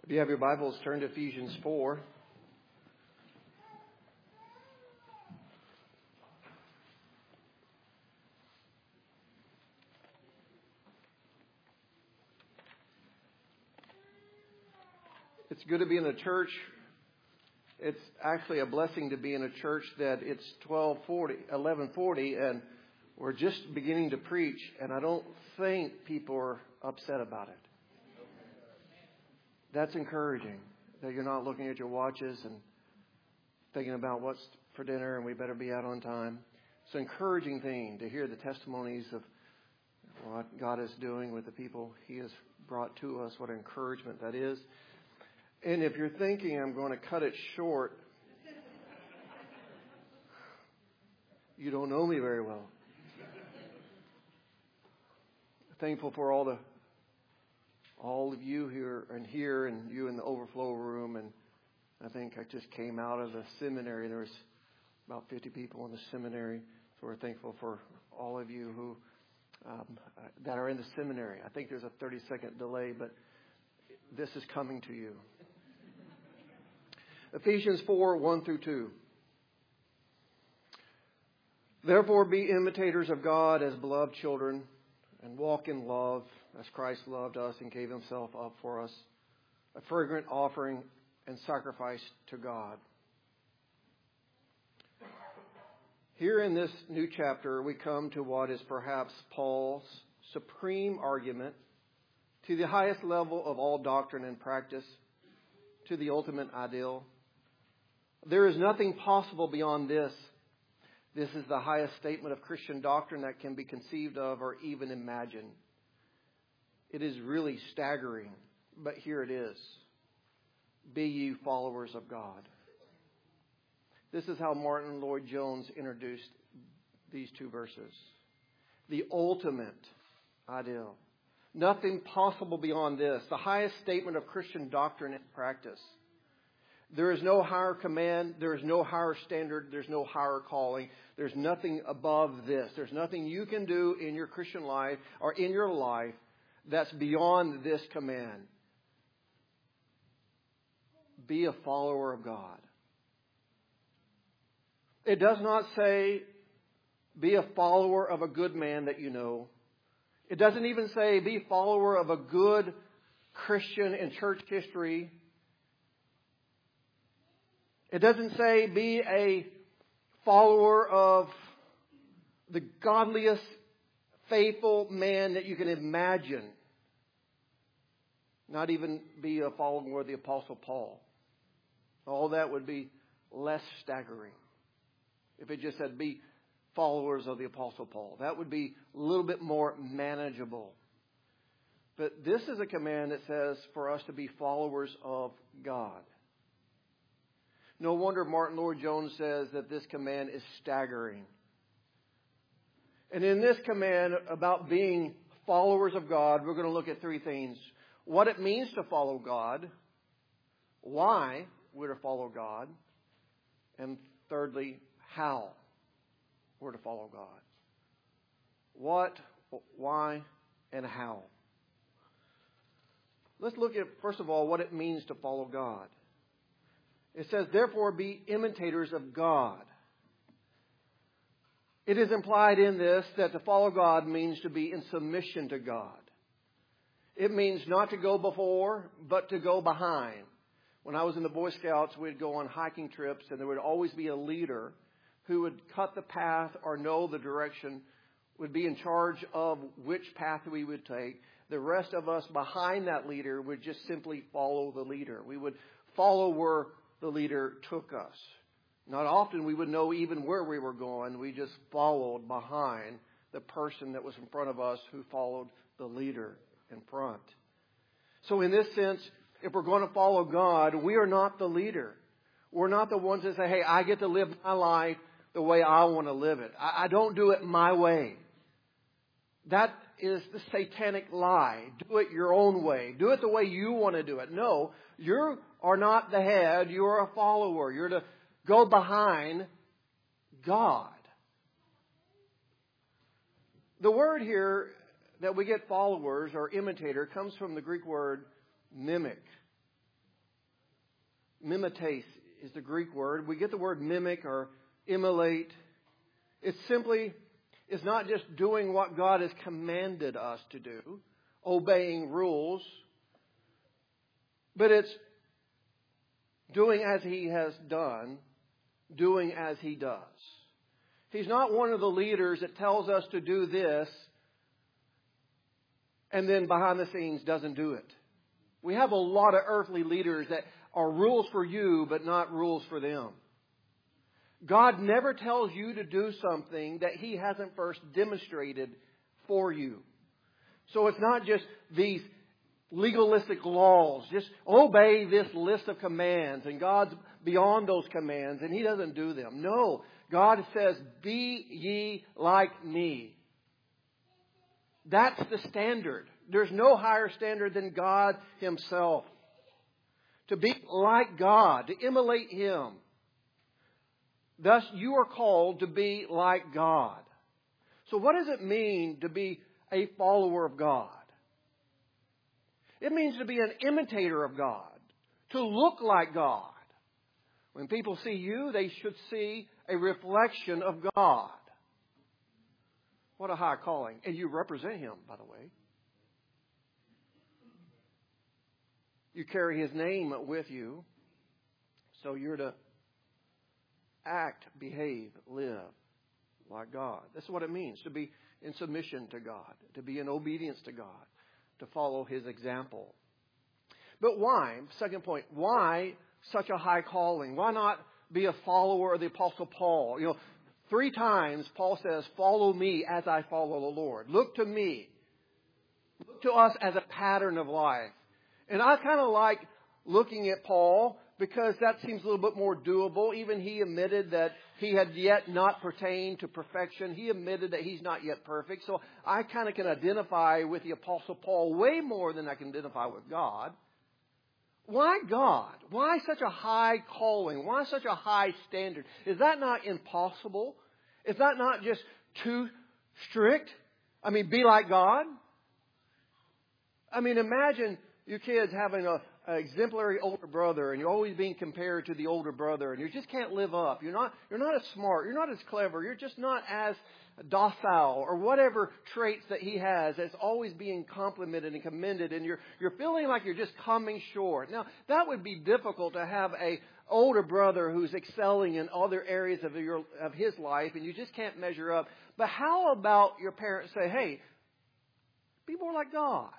If you have your Bibles, turn to Ephesians 4. It's good to be in a church. It's actually a blessing to be in a church that it's 11:40, and we're just beginning to preach, and I don't think people are upset about it. That's encouraging, that you're not looking at your watches and thinking about what's for dinner and we better be out on time. It's an encouraging thing to hear the testimonies of what God is doing with the people He has brought to us, what encouragement that is. And if you're thinking I'm going to cut it short, you don't know me very well. Thankful for all of you here and you in the overflow room. And I think I just came out of the seminary. There was about 50 people in the seminary. So we're thankful for all of you who that are in the seminary. I think there's a 30-second delay, but this is coming to you. Ephesians 4, 1 through 2. Therefore be imitators of God as beloved children, and walk in love as Christ loved us and gave Himself up for us, a fragrant offering and sacrifice to God. Here in this new chapter, we come to what is perhaps Paul's supreme argument to the highest level of all doctrine and practice, to the ultimate ideal. There is nothing possible beyond this. This is the highest statement of Christian doctrine that can be conceived of or even imagined. It is really staggering, but here it is. Be ye followers of God. This is how Martin Lloyd-Jones introduced these two verses. The ultimate ideal. Nothing possible beyond this. The highest statement of Christian doctrine and practice. There is no higher command. There is no higher standard. There's no higher calling. There's nothing above this. There's nothing you can do in your Christian life or in your life that's beyond this command. Be a follower of God. It does not say be a follower of a good man that you know. It doesn't even say be a follower of a good Christian in church history. It doesn't say be a follower of the godliest, faithful man that you can imagine. Not even be a follower of the Apostle Paul. All that would be less staggering. If it just said be followers of the Apostle Paul. That would be a little bit more manageable. But this is a command that says for us to be followers of God. No wonder Martin Lloyd-Jones says that this command is staggering. And in this command about being followers of God, we're going to look at three things. What it means to follow God, why we're to follow God, and thirdly, how we're to follow God. What, why, and how. Let's look at, first of all, what it means to follow God. It says, therefore, be imitators of God. It is implied in this that to follow God means to be in submission to God. It means not to go before, but to go behind. When I was in the Boy Scouts, we'd go on hiking trips, and there would always be a leader who would cut the path or know the direction, would be in charge of which path we would take. The rest of us behind that leader would just simply follow the leader. We would follow where the leader took us. Not often we would know even where we were going. We just followed behind the person that was in front of us who followed the leader in front. So in this sense, if we're going to follow God, we are not the leader. We're not the ones that say, hey, I get to live my life the way I want to live it. I don't do it my way. That is the satanic lie. Do it your own way. Do it the way you want to do it. No, you are not the head. You are a follower. You're to go behind God. The word here that we get followers or imitator comes from the Greek word mimic. Mimetes is the Greek word. We get the word mimic or emulate. It's not just doing what God has commanded us to do, obeying rules, but it's doing as He has done, doing as He does. He's not one of the leaders that tells us to do this and then behind the scenes doesn't do it. We have a lot of earthly leaders that are rules for you but not rules for them. God never tells you to do something that He hasn't first demonstrated for you. So it's not just these legalistic laws. Just obey this list of commands, and God's beyond those commands and He doesn't do them. No, God says, be ye like me. That's the standard. There's no higher standard than God Himself. To be like God, to emulate Him. Thus, you are called to be like God. So what does it mean to be a follower of God? It means to be an imitator of God. To look like God. When people see you, they should see a reflection of God. What a high calling. And you represent Him, by the way. You carry His name with you. So you're to act, behave, live like God. That's what it means to be in submission to God, to be in obedience to God, to follow His example. But why? Second point, why such a high calling? Why not be a follower of the Apostle Paul? 3 times Paul says, follow me as I follow the Lord. Look to me. Look to us as a pattern of life. And I kind of like looking at Paul because that seems a little bit more doable. Even he admitted that he had yet not pertained to perfection. He admitted that he's not yet perfect. So I kind of can identify with the Apostle Paul way more than I can identify with God. Why God? Why such a high calling? Why such a high standard? Is that not impossible? Is that not just too strict? Be like God? Imagine your kids having an exemplary older brother, and you're always being compared to the older brother, and you just can't live up. You're not as smart. You're not as clever. You're just not as docile, or whatever traits that he has. That's always being complimented and commended, and you're feeling like you're just coming short. Now, that would be difficult to have a older brother who's excelling in other areas of his life, and you just can't measure up. But how about your parents say, hey, be more like God?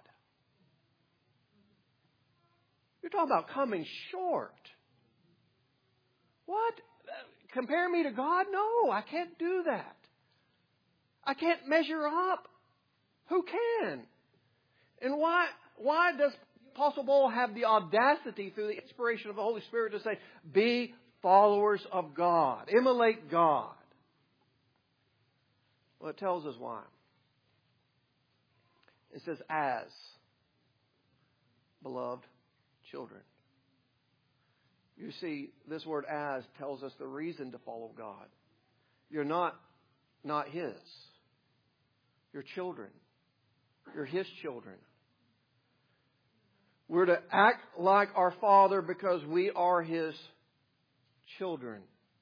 You're talking about coming short. What? Compare me to God? No, I can't do that. I can't measure up. Who can? And why does Apostle Paul have the audacity through the inspiration of the Holy Spirit to say, be followers of God. Emulate God. Well, it tells us why. It says, as beloved children. You see, this word as tells us the reason to follow God. You're not His. You're children. You're His children. We're to act like our Father because we are His children.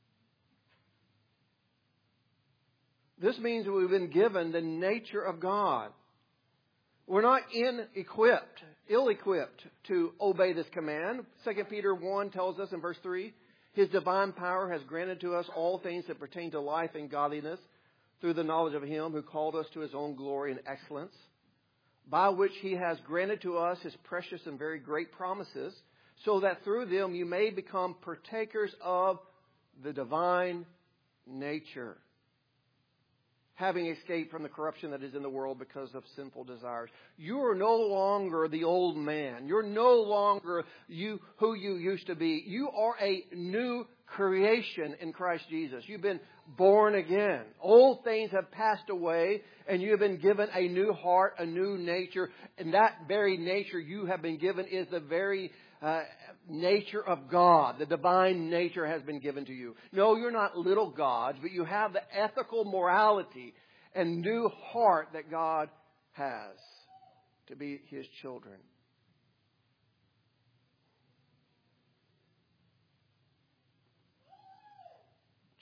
This means we've been given the nature of God. We're not ill-equipped to obey this command. 2 Peter 1 tells us in verse 3, His divine power has granted to us all things that pertain to life and godliness through the knowledge of Him who called us to His own glory and excellence, by which He has granted to us His precious and very great promises, so that through them you may become partakers of the divine nature, having escaped from the corruption that is in the world because of sinful desires. You are no longer the old man. You're no longer who you used to be. You are a new creation in Christ Jesus. You've been born again. Old things have passed away, and you have been given a new heart, a new nature. And that very nature you have been given is the very nature of God. The divine nature has been given to you. No, you're not little gods, but you have the ethical morality and new heart that God has to be His children.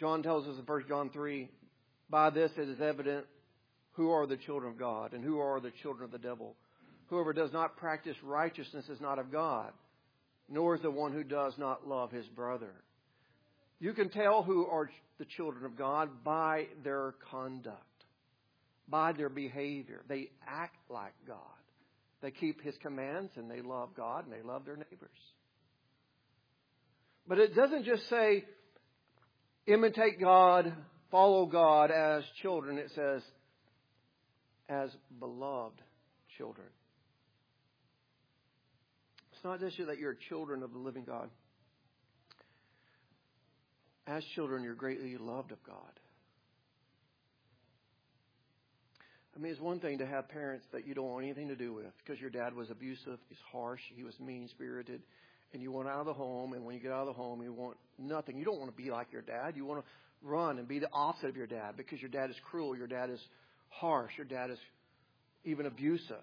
John tells us in 1 John 3, by this it is evident who are the children of God and who are the children of the devil. Whoever does not practice righteousness is not of God, nor is the one who does not love his brother. You can tell who are the children of God by their conduct, by their behavior. They act like God. They keep His commands and they love God and they love their neighbors. But it doesn't just say imitate God, follow God as children. It says as beloved children. It's not just that you're children of the living God. As children, you're greatly loved of God. I mean, it's one thing to have parents that you don't want anything to do with because your dad was abusive, he's harsh, he was mean-spirited, and you want out of the home, and when you get out of the home, you want nothing. You don't want to be like your dad. You want to run and be the opposite of your dad because your dad is cruel, your dad is harsh, your dad is even abusive.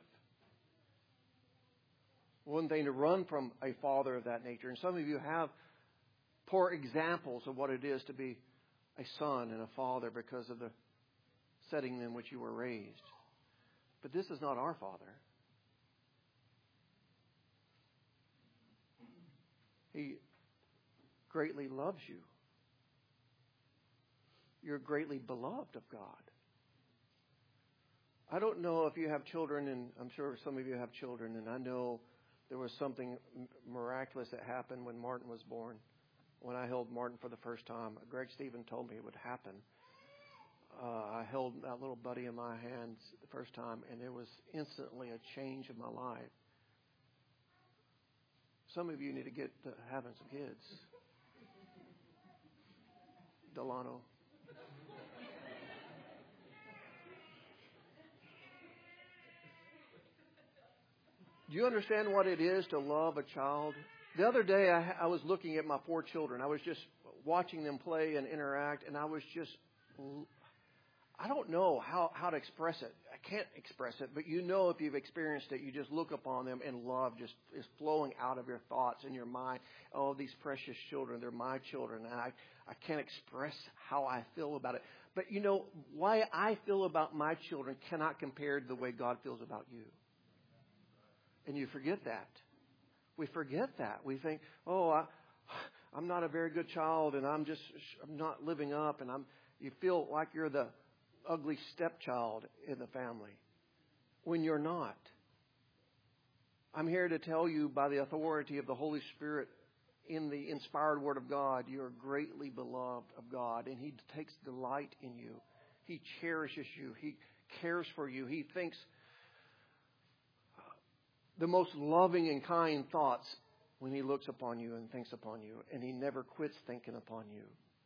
One thing to run from a father of that nature. And some of you have poor examples of what it is to be a son and a father because of the setting in which you were raised. But this is not our Father. He greatly loves you. You're greatly beloved of God. I don't know if you have children, and I'm sure some of you have children, and I know there was something miraculous that happened when Martin was born. When I held Martin for the first time, Greg Stephen told me it would happen. I held that little buddy in my hands the first time, and it was instantly a change of my life. Some of you need to get to having some kids. Delano. Do you understand what it is to love a child? The other day, I was looking at my 4 children. I was just watching them play and interact, and I was just, I don't know how to express it. I can't express it, but you know if you've experienced it, you just look upon them and love just is flowing out of your thoughts and your mind. Oh, these precious children, they're my children. And I can't express how I feel about it. But you know, why I feel about my children cannot compare to the way God feels about you. And you forget that. We forget that. We think, oh, I'm not a very good child, and I'm not living up, and you feel like you're the ugly stepchild in the family when you're not. I'm here to tell you by the authority of the Holy Spirit in the inspired Word of God, you are greatly beloved of God, and He takes delight in you. He cherishes you. He cares for you. He thinks the most loving and kind thoughts when He looks upon you and thinks upon you, and He never quits thinking upon you.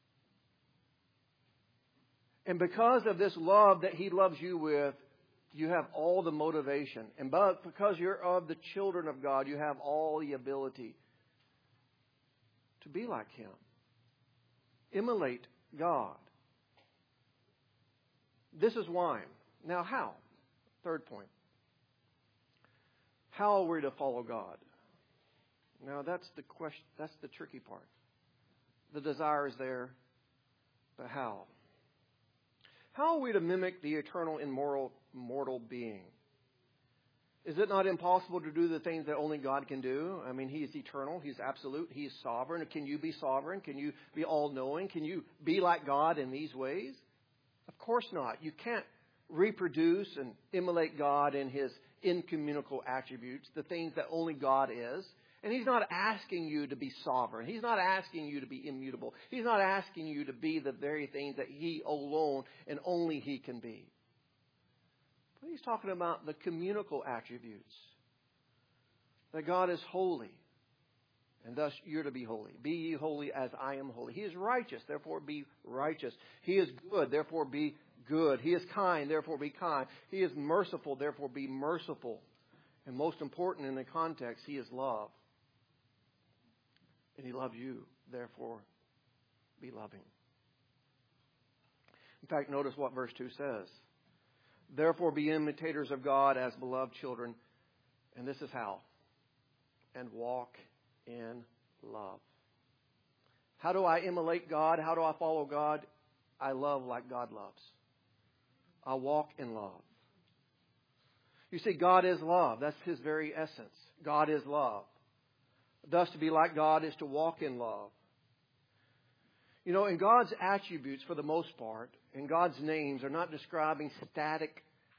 And because of this love that He loves you with, you have all the motivation. And because you're of the children of God, you have all the ability to be like Him. Emulate God. This is why. Now how? Third point. How are we to follow God? Now that's the question. That's the tricky part. The desire is there, but how? How are we to mimic the eternal, immortal being? Is it not impossible to do the things that only God can do? I mean, He is eternal. He's absolute. He is sovereign. Can you be sovereign? Can you be all-knowing? Can you be like God in these ways? Of course not. You can't reproduce and emulate God in His incommunicable attributes, the things that only God is. And He's not asking you to be sovereign. He's not asking you to be immutable. He's not asking you to be the very things that He alone and only He can be. But He's talking about the communicable attributes. That God is holy, and thus you're to be holy. Be ye holy as I am holy. He is righteous, therefore be righteous. He is good, therefore be good. He is kind, therefore be kind. He is merciful, therefore be merciful. And most important in the context, He is love. And He loves you, therefore be loving. In fact, notice what verse 2 says. Therefore be imitators of God as beloved children. And this is how. And walk in love. How do I emulate God? How do I follow God? I love like God loves. I walk in love. You see, God is love. That's His very essence. God is love. Thus, to be like God is to walk in love. You know, in God's attributes, for the most part, and God's names are not describing static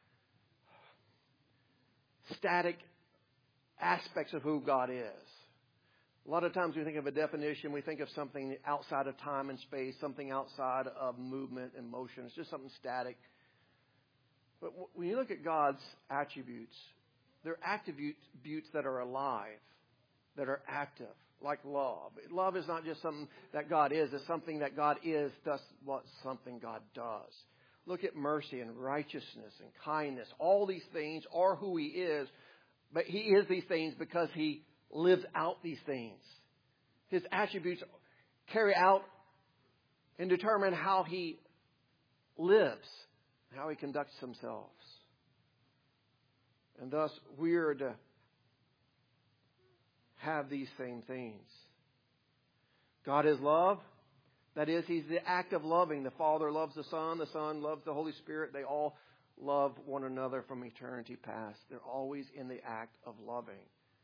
aspects of who God is. A lot of times we think of a definition, we think of something outside of time and space, something outside of movement and motion. It's just something static. But when you look at God's attributes, they're attributes that are alive, that are active, like love. Love is not just something that God is. It's something that God is, thus something God does. Look at mercy and righteousness and kindness. All these things are who He is, but He is these things because He lives out these things. His attributes carry out and determine how He lives, how He conducts Himself. And thus, we are to have these same things. God is love. That is, He's the act of loving. The Father loves the Son loves the Holy Spirit. They all love one another from eternity past. They're always in the act of loving.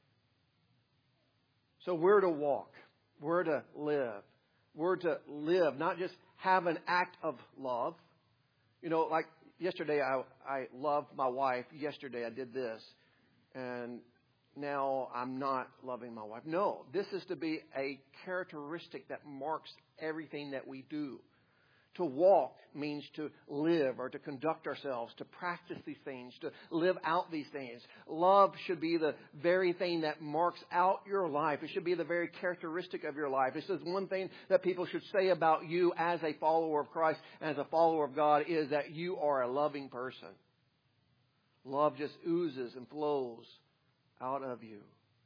So we're to walk. We're to live. We're to live, not just have an act of love. You know, like yesterday I loved my wife. Yesterday I did this. And now I'm not loving my wife. No, this is to be a characteristic that marks everything that we do. To walk means to live or to conduct ourselves, to practice these things, to live out these things. Love should be the very thing that marks out your life. It should be the very characteristic of your life. This is one thing that people should say about you as a follower of Christ, as a follower of God, is that you are a loving person. Love just oozes and flows out of you.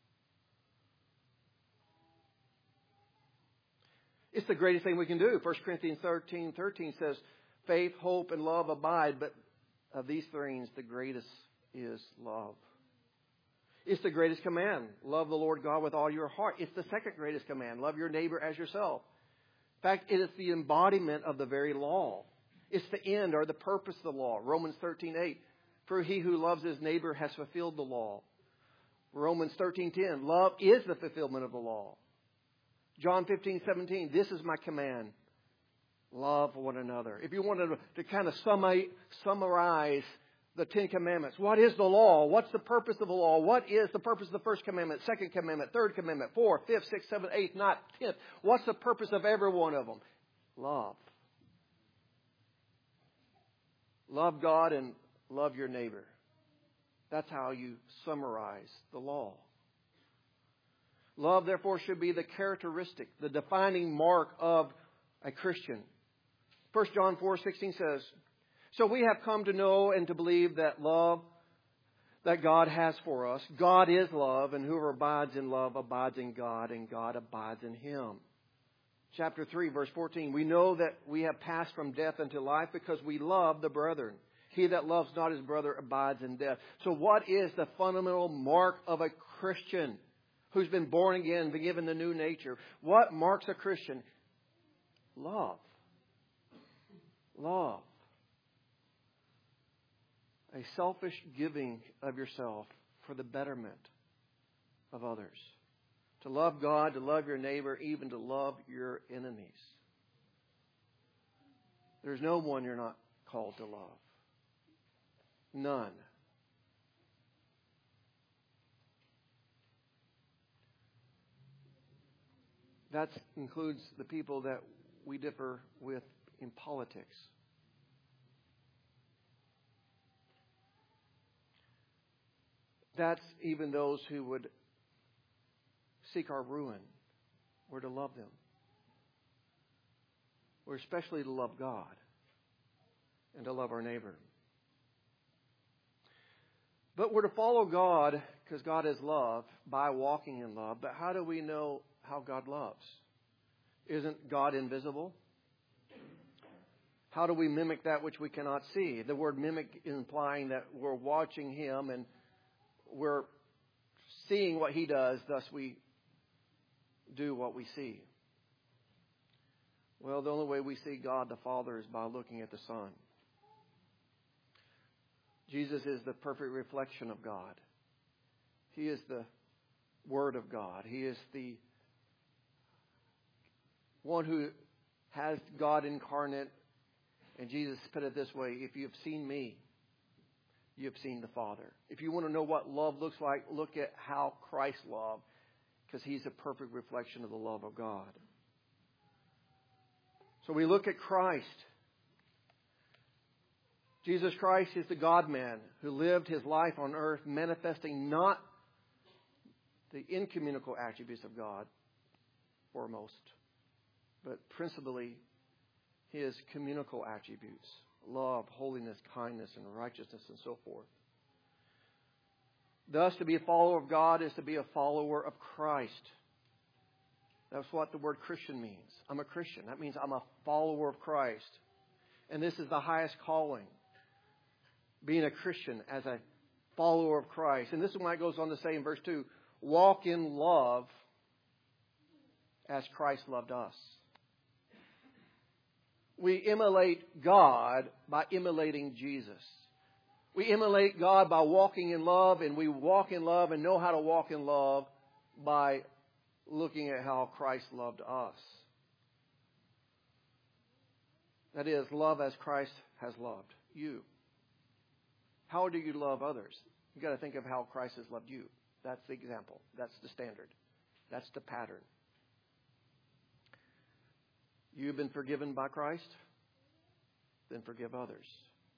It's the greatest thing we can do. 1 Corinthians 13 says, faith, hope, and love abide, but of these things, the greatest is love. It's the greatest command. Love the Lord God with all your heart. It's the second greatest command. Love your neighbor as yourself. In fact, it is the embodiment of the very law. It's the end or the purpose of the law. Romans 13:8. For he who loves his neighbor has fulfilled the law. Romans 13:10. Love is the fulfillment of the law. John 15:17. This is my command. Love one another. If you wanted to kind of summarize the Ten Commandments, what is the law? What's the purpose of the law? What is the purpose of the first commandment, second commandment, third commandment, fourth, fifth, sixth, seventh, eighth, ninth, 10th? What's the purpose of every one of them? Love. Love God and love your neighbor. That's how you summarize the law. Love, therefore, should be the characteristic, the defining mark of a Christian. 1 John 4:16 says, so we have come to know and to believe that love that God has for us. God is love, and whoever abides in love abides in God, and God abides in him. Chapter 3, verse 14, we know that we have passed from death into life because we love the brethren. He that loves not his brother abides in death. So what is the fundamental mark of a Christian who's been born again, been given the new nature? What marks a Christian? Love. Love. A selfish giving of yourself for the betterment of others. To love God, to love your neighbor, even to love your enemies. There's no one you're not called to love. None. That includes the people that we differ with in politics. That's even those who would seek our ruin. We're to love them. We're especially to love God and to love our neighbor. But we're to follow God because God is love by walking in love. But how do we know how God loves? Isn't God invisible? How do we mimic that which we cannot see? The word mimic implying that we're watching him and we're seeing what he does, thus we do what we see. Well, the only way we see God the Father is by looking at the Son. Jesus is the perfect reflection of God. He is the Word of God. He is the one who has God incarnate. And Jesus put it this way: if you have seen me, you have seen the Father. If you want to know what love looks like, look at how Christ loved, because He's a perfect reflection of the love of God. So we look at Christ. Jesus Christ is the God-man who lived His life on earth manifesting not the incommunicable attributes of God foremost, but principally His communicable attributes: love, holiness, kindness, and righteousness, and so forth. Thus, to be a follower of God is to be a follower of Christ. That's what the word Christian means. I'm a Christian. That means I'm a follower of Christ. And this is the highest calling, being a Christian as a follower of Christ. And this is why it goes on to say in verse 2, walk in love as Christ loved us. We emulate God by emulating Jesus. We emulate God by walking in love, and we walk in love and know how to walk in love by looking at how Christ loved us. That is, love as Christ has loved you. How do you love others? You've got to think of how Christ has loved you. That's the example. That's the standard. That's the pattern. You've been forgiven by Christ? Then forgive others.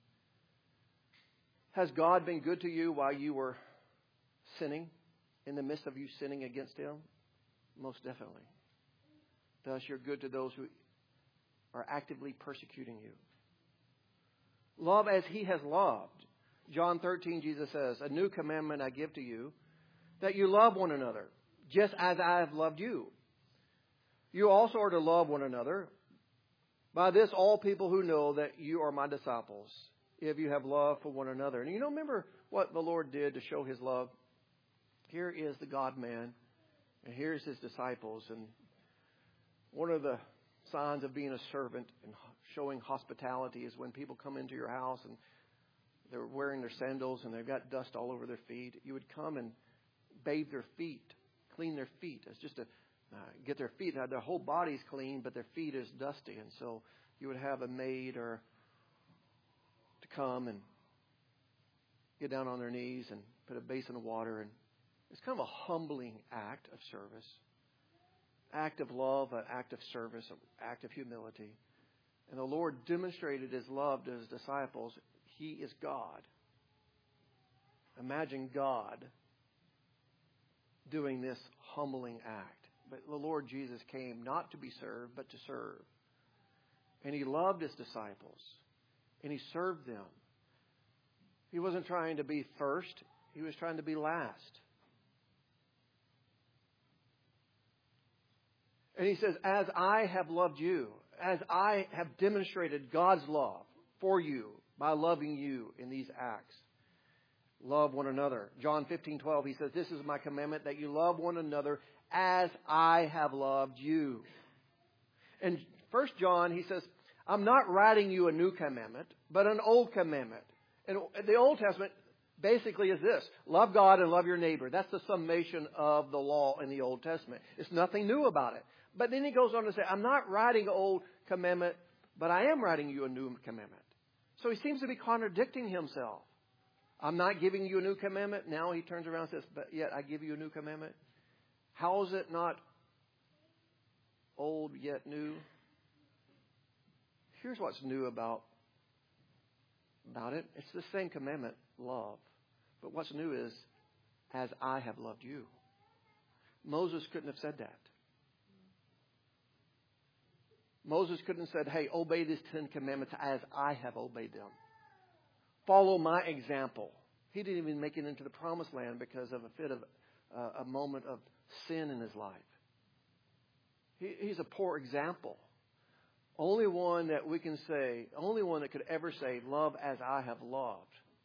Has God been good to you while you were sinning? In the midst of you sinning against Him? Most definitely. Thus, you're good to those who are actively persecuting you. Love as He has loved. John 13, Jesus says, a new commandment I give to you, that you love one another, just as I have loved you. You also are to love one another. By this, all people who know that you are my disciples, if you have love for one another. And remember what the Lord did to show His love? Here is the God-man, and here's His disciples. And one of the signs of being a servant and showing hospitality is when people come into your house and they're wearing their sandals and they've got dust all over their feet. You would come and bathe their feet, clean their feet. It's just to get their feet. Now, their whole body's clean, but their feet is dusty. And so you would have a maid or to come and get down on their knees and put a basin of water. And it's kind of a humbling act of service, act of love, an act of service, an act of humility. And the Lord demonstrated His love to His disciples. He is God. Imagine God doing this humbling act. But the Lord Jesus came not to be served, but to serve. And He loved His disciples. And He served them. He wasn't trying to be first. He was trying to be last. And He says, as I have loved you, as I have demonstrated God's love for you by loving you in these acts, love one another. John 15:12, He says, this is my commandment, that you love one another as I have loved you. In 1 John, he says, I'm not writing you a new commandment, but an old commandment. And the Old Testament basically is this: love God and love your neighbor. That's the summation of the law in the Old Testament. It's nothing new about it. But then he goes on to say, I'm not writing an old commandment, but I am writing you a new commandment. So he seems to be contradicting himself. I'm not giving you a new commandment. Now he turns around and says, but yet I give you a new commandment. How is it not old yet new? Here's what's new about it. It's the same commandment, love. But what's new is, as I have loved you. Moses couldn't have said that. Moses couldn't have said, hey, obey these 10 commandments as I have obeyed them. Follow my example. He didn't even make it into the promised land because of a moment of sin in his life. He's a poor example. Only one that we can say, only one that could ever say, love as I have loved,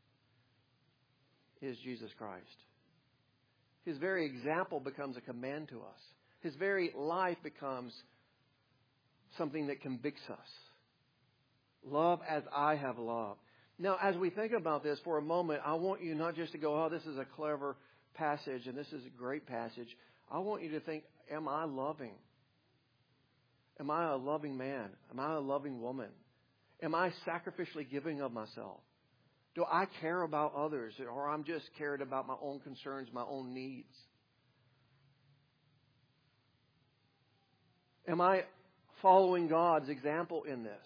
is Jesus Christ. His very example becomes a command to us. His very life becomes something that convicts us. Love as I have loved. Now, as we think about this for a moment, I want you not just to go, oh, this is a clever passage and this is a great passage. I want you to think, am I loving? Am I a loving man? Am I a loving woman? Am I sacrificially giving of myself? Do I care about others, or I'm just cared about my own concerns, my own needs? Am I following God's example in this?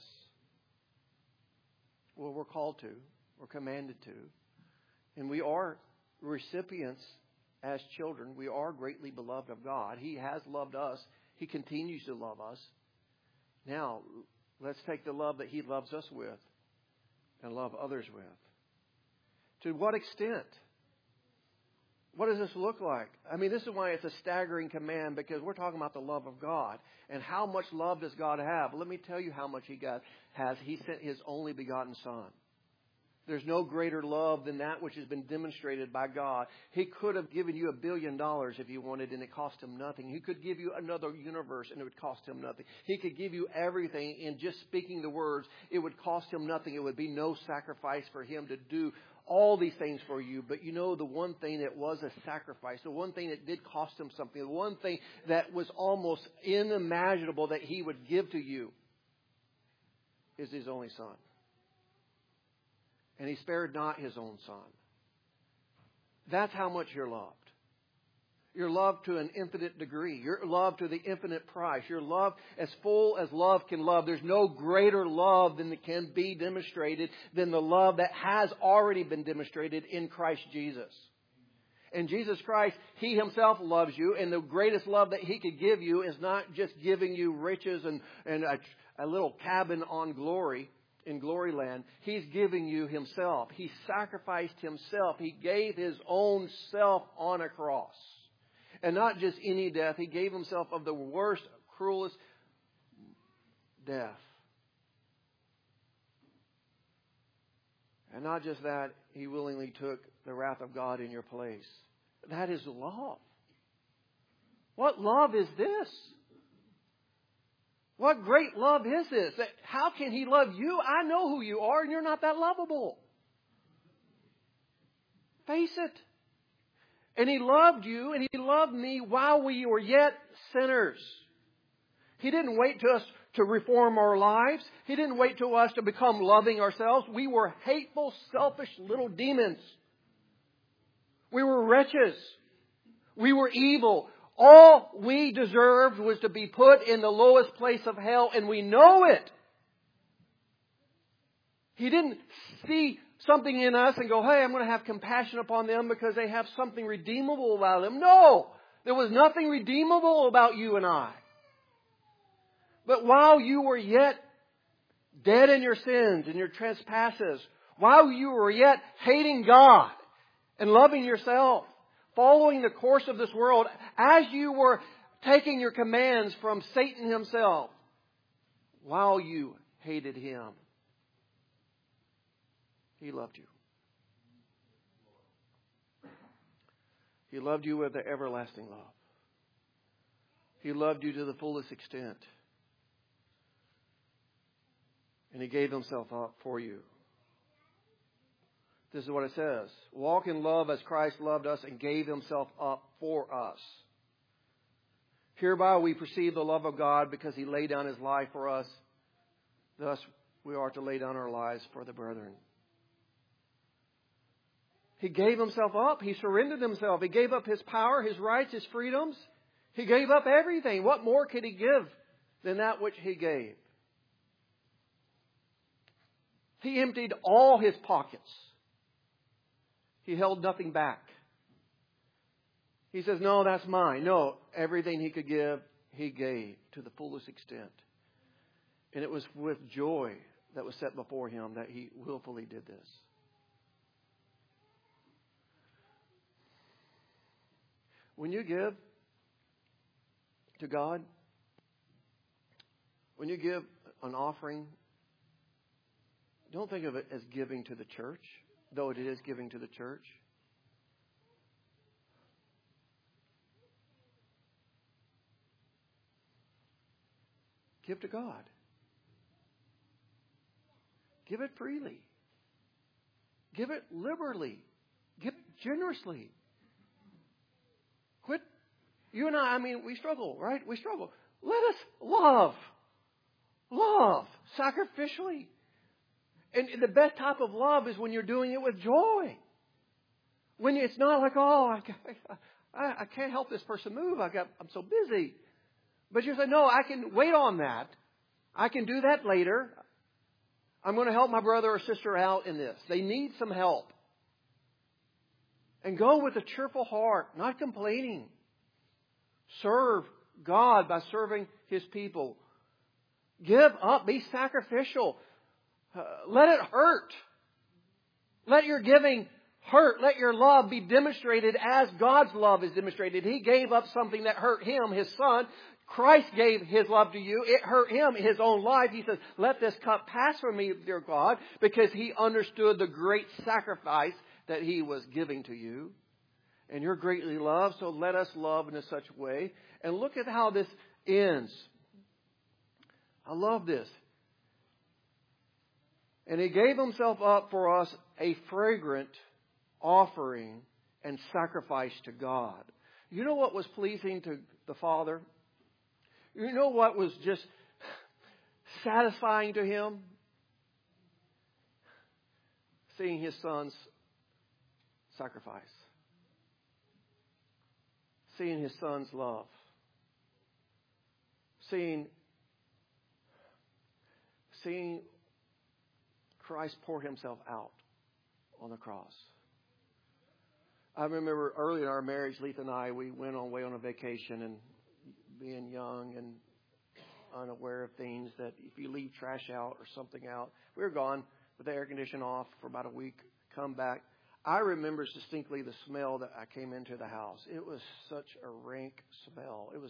Well, we're called to. We're commanded to. And we are recipients as children. We are greatly beloved of God. He has loved us. He continues to love us. Now, let's take the love that He loves us with and love others with. To what extent? What does this look like? I mean, this is why it's a staggering command, because we're talking about the love of God. And how much love does God have? Let me tell you how much He has. He sent His only begotten Son. There's no greater love than that which has been demonstrated by God. He could have given you $1 billion if He wanted, and it cost Him nothing. He could give you another universe, and it would cost Him nothing. He could give you everything, and just speaking the words, it would cost Him nothing. It would be no sacrifice for Him to do all these things for you. But you know, the one thing that was a sacrifice, the one thing that did cost Him something, the one thing that was almost unimaginable that He would give to you is His only Son. And He spared not His own Son. That's how much you're loved. You're loved to an infinite degree. You're loved to the infinite price. You're loved as full as love can love. There's no greater love than that can be demonstrated than the love that has already been demonstrated in Christ Jesus. And Jesus Christ, He Himself loves you. And the greatest love that He could give you is not just giving you riches and a little cabin on glory. In glory land. He's giving you Himself. He sacrificed Himself. He gave His own self on a cross. And not just any death. He gave Himself of the worst, cruelest death. And not just that, He willingly took the wrath of God in your place. That is love. What love is this? What great love is this? How can He love you? I know who you are, and you're not that lovable. Face it. And He loved you, and He loved me while we were yet sinners. He didn't wait to us to reform our lives. He didn't wait to us to become loving ourselves. We were hateful, selfish little demons. We were wretches. We were evil. All we deserved was to be put in the lowest place of hell, and we know it. He didn't see something in us and go, hey, I'm going to have compassion upon them because they have something redeemable about them. No, there was nothing redeemable about you and I. But while you were yet dead in your sins and your trespasses, while you were yet hating God and loving yourself, following the course of this world, as you were taking your commands from Satan himself, while you hated Him, He loved you. He loved you with an everlasting love. He loved you to the fullest extent. And He gave Himself up for you. This is what it says. Walk in love as Christ loved us and gave Himself up for us. Hereby we perceive the love of God because He laid down His life for us. Thus we are to lay down our lives for the brethren. He gave Himself up. He surrendered Himself. He gave up His power, His rights, His freedoms. He gave up everything. What more could He give than that which He gave? He emptied all His pockets. He held nothing back. He says, no, that's mine. No, everything He could give, He gave to the fullest extent. And it was with joy that was set before Him that He willfully did this. When you give to God, when you give an offering, don't think of it as giving to the church, though it is giving to the church. Give to God. Give it freely. Give it liberally. Give it generously. Quit. You and I mean, we struggle, right? We struggle. Let us love. Love. Sacrificially. And the best type of love is when you're doing it with joy. When it's not like, oh, I can't help this person move. I'm so busy. But you say, no, I can wait on that. I can do that later. I'm going to help my brother or sister out in this. They need some help. And go with a cheerful heart, not complaining. Serve God by serving His people. Give up. Be sacrificial. Let it hurt. Let your giving hurt. Let your love be demonstrated as God's love is demonstrated. He gave up something that hurt Him, His Son. Christ gave His love to you. It hurt Him, His own life. He says, let this cup pass from me, dear God, because He understood the great sacrifice that He was giving to you. And you're greatly loved, so let us love in such a way. And look at how this ends. I love this. And He gave Himself up for us a fragrant offering and sacrifice to God. You know what was pleasing to the Father? You know what was just satisfying to Him? Seeing His Son's sacrifice. Seeing His Son's love. Seeing Christ pour Himself out on the cross. I remember early in our marriage, Letha and I, we went away on a vacation, and being young and unaware of things, that if you leave trash out or something out, we were gone with the air conditioner off for about a week, come back. I remember distinctly the smell that I came into the house. It was such a rank smell. It was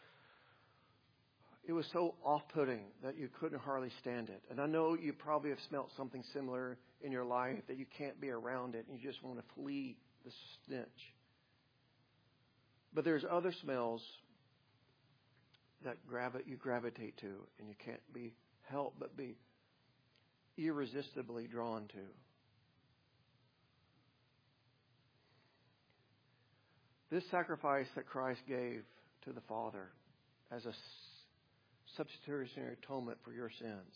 so off-putting that you couldn't hardly stand it. And I know you probably have smelt something similar in your life, that you can't be around it and you just want to flee the stench. But there's other smells that you gravitate to, and you can't be helped but be irresistibly drawn to. This sacrifice that Christ gave to the Father as a substitutionary atonement for your sins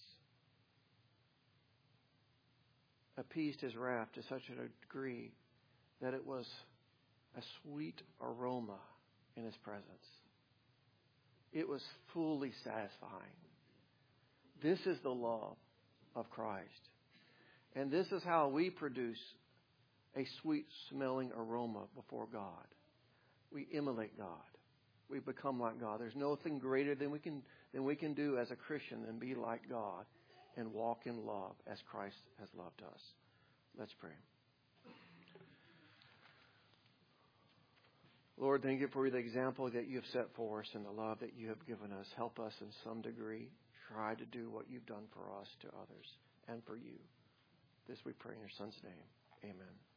appeased His wrath to such a degree that it was a sweet aroma in His presence. It was fully satisfying. This is the love of Christ. And this is how we produce a sweet-smelling aroma before God. We emulate God. We become like God. There's nothing greater than we can do as a Christian than be like God and walk in love as Christ has loved us. Let's pray. Lord, thank you for the example that you have set for us and the love that you have given us. Help us in some degree try to do what you've done for us to others and for you. This we pray in your Son's name. Amen.